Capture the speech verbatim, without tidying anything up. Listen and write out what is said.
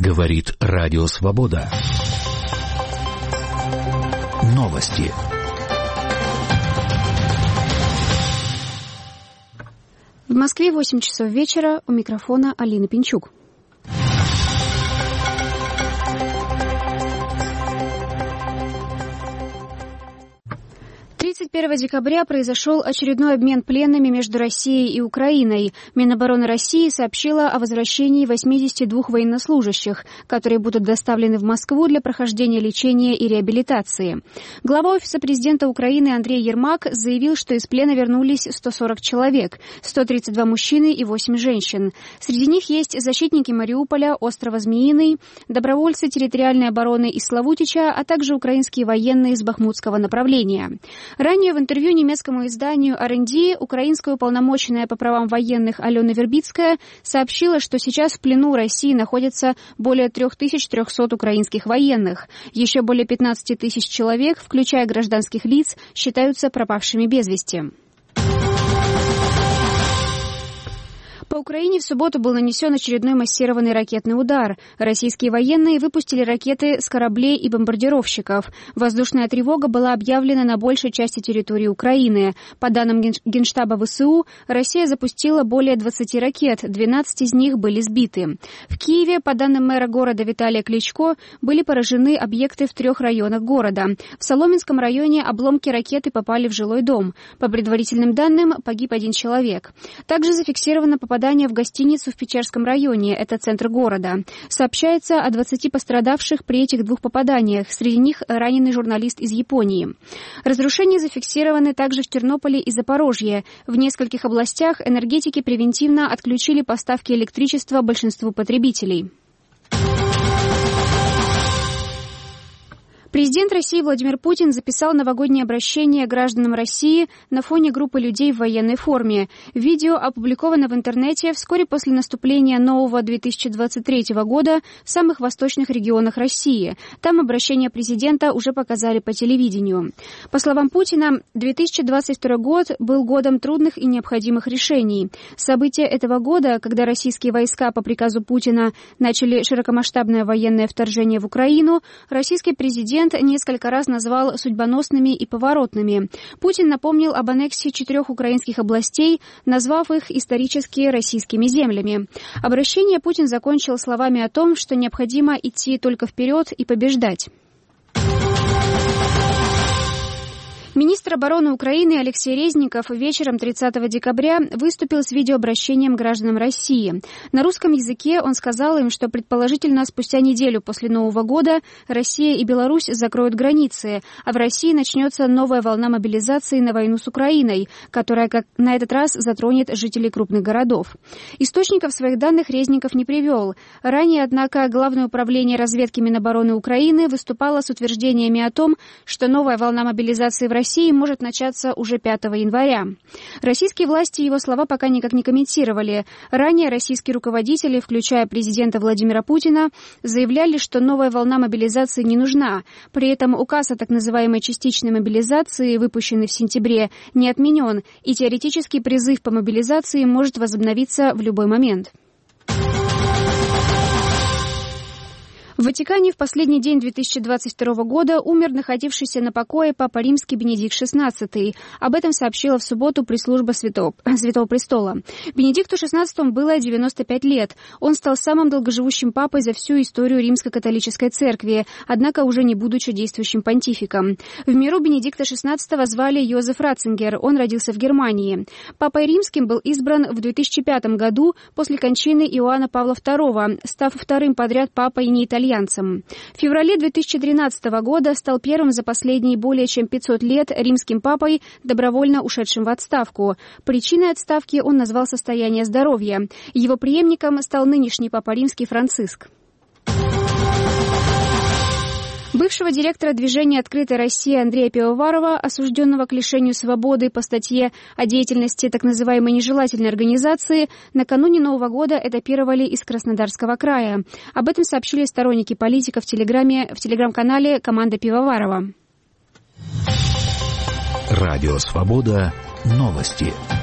Говорит Радио Свобода. Новости. В Москве восемь часов вечера. У микрофона Алина Пинчук. тридцать первого декабря произошел очередной обмен пленными между Россией и Украиной. Минобороны России сообщила о возвращении восьмидесяти двух военнослужащих, которые будут доставлены в Москву для прохождения лечения и реабилитации. Глава Офиса президента Украины Андрей Ермак заявил, что из плена вернулись сто сорок человек, сто тридцать два мужчины и восемь женщин. Среди них есть защитники Мариуполя, острова Змеиный, добровольцы территориальной обороны из Славутича, а также украинские военные с бахмутского направления. Ранее в интервью немецкому изданию ар энд ди украинская уполномоченная по правам военных Алена Вербицкая сообщила, что сейчас в плену России находятся более три тысячи триста украинских военных. Еще более пятнадцать тысяч человек, включая гражданских лиц, считаются пропавшими без вести. По Украине в субботу был нанесен очередной массированный ракетный удар. Российские военные выпустили ракеты с кораблей и бомбардировщиков. Воздушная тревога была объявлена на большей части территории Украины. По данным Генштаба ВСУ, Россия запустила более двадцати ракет, двенадцать из них были сбиты. В Киеве, по данным мэра города Виталия Кличко, были поражены объекты в трех районах города. В Соломенском районе обломки ракеты попали в жилой дом. По предварительным данным, погиб один человек. Также зафиксировано попадание в гостиницу в Печерском районе, это центр города. Сообщается о двадцати пострадавших при этих двух попаданиях, среди них раненый журналист из Японии. Разрушения зафиксированы также в Тернополе и Запорожье. В нескольких областях энергетики превентивно отключили поставки электричества большинству потребителей. Президент России Владимир Путин записал новогоднее обращение гражданам России на фоне группы людей в военной форме. Видео опубликовано в интернете вскоре после наступления нового две тысячи двадцать третьего года в самых восточных регионах России. Там обращение президента уже показали по телевидению. По словам Путина, две тысячи двадцать второй год был годом трудных и необходимых решений. События этого года, когда российские войска по приказу Путина начали широкомасштабное военное вторжение в Украину, российский президент несколько раз назвал судьбоносными и поворотными. Путин напомнил об аннексии четырех украинских областей, назвав их исторически российскими землями. Обращение Путин закончил словами о том, что необходимо идти только вперед и побеждать. Министр обороны Украины Алексей Резников вечером тридцатого декабря выступил с видеообращением гражданам России. На русском языке он сказал им, что предположительно спустя неделю после Нового года Россия и Беларусь закроют границы, а в России начнется новая волна мобилизации на войну с Украиной, которая как на этот раз затронет жителей крупных городов. Источников своих данных Резников не привел. Ранее, однако, Главное управление разведки Минобороны Украины выступало с утверждениями о том, что новая волна мобилизации в России России может начаться уже пятого января. Российские власти его слова пока никак не комментировали. Ранее российские руководители, включая президента Владимира Путина, заявляли, что новая волна мобилизации не нужна. При этом указ о так называемой частичной мобилизации, выпущенный в сентябре, не отменен, и теоретический призыв по мобилизации может возобновиться в любой момент. В Ватикане в последний день две тысячи двадцать второго года умер находившийся на покое Папа Римский Бенедикт шестнадцатый. Об этом сообщила в субботу пресс-служба Святого, Святого Престола. Бенедикту шестнадцатому было девяносто пять лет. Он стал самым долгоживущим папой за всю историю Римско-католической церкви, однако уже не будучи действующим понтификом. В миру Бенедикта шестнадцатого звали Йозеф Ратцингер. Он родился в Германии. Папой Римским был избран в две тысячи пятом году после кончины Иоанна Павла второго, став вторым подряд папой не итальянцем. В феврале две тысячи тринадцатого года стал первым за последние более чем пятьсот лет римским папой, добровольно ушедшим в отставку. Причиной отставки он назвал состояние здоровья. Его преемником стал нынешний папа римский Франциск. Бывшего директора движения «Открытая Россия» Андрея Пивоварова, осужденного к лишению свободы по статье о деятельности так называемой нежелательной организации, накануне Нового года этапировали из Краснодарского края. Об этом сообщили сторонники политика в телеграме, в телеграм-канале «Команда Пивоварова». Радио «Свобода». Новости.